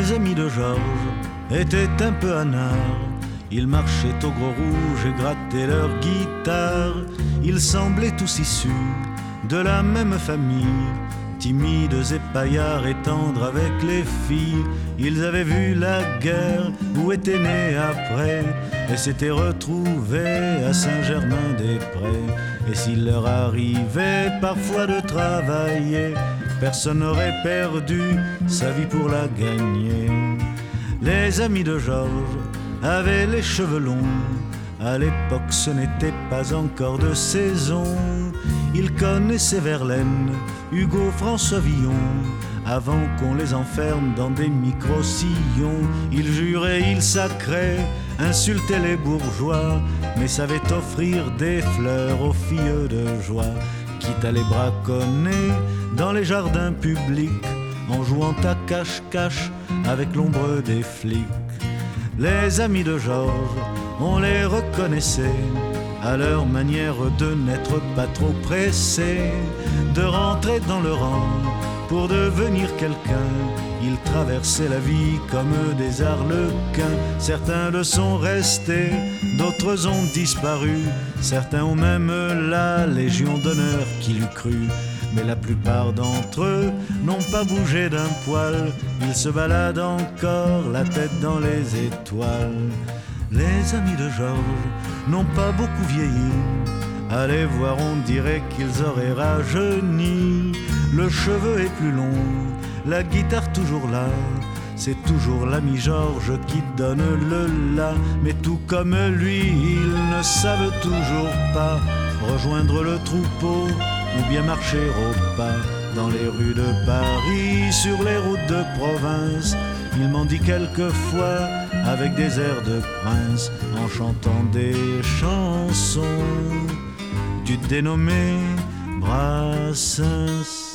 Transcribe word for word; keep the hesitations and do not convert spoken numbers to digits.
Les amis de Georges étaient un peu anards. Ils marchaient au gros rouge et grattaient leur guitare. Ils semblaient tous issus de la même famille, timides et paillards et tendres avec les filles. Ils avaient vu la guerre ou étaient nés après et s'étaient retrouvés à Saint-Germain-des-Prés. Et s'il leur arrivait parfois de travailler, personne n'aurait perdu sa vie pour la gagner. Les amis de Georges avaient les cheveux longs. À l'époque ce n'était pas encore de saison. Ils connaissaient Verlaine, Hugo, François Villon, avant qu'on les enferme dans des micro-sillons. Ils juraient, ils sacraient, insultaient les bourgeois, mais savaient offrir des fleurs aux filles de joie, quitte à les braconner dans les jardins publics, en jouant à cache-cache avec l'ombre des flics. Les amis de Georges, on les reconnaissait à leur manière de n'être pas trop pressés, de rentrer dans le rang pour devenir quelqu'un. Ils traversaient la vie comme des arlequins. Certains le sont restés, d'autres ont disparu. Certains ont même la Légion d'honneur qui l'eût cru. Mais la plupart d'entre eux n'ont pas bougé d'un poil. Ils se baladent encore, la tête dans les étoiles. Les amis de Georges n'ont pas beaucoup vieilli. À les voir on dirait qu'ils auraient rajeuni. Le cheveu est plus long, la guitare toujours là. C'est toujours l'ami Georges qui donne le la. Mais tout comme lui, ils ne savent toujours pas rejoindre le troupeau ou bien marcher au pas dans les rues de Paris, sur les routes de province. Il m'en dit quelquefois avec des airs de prince, en chantant des chansons du dénommé Brassens.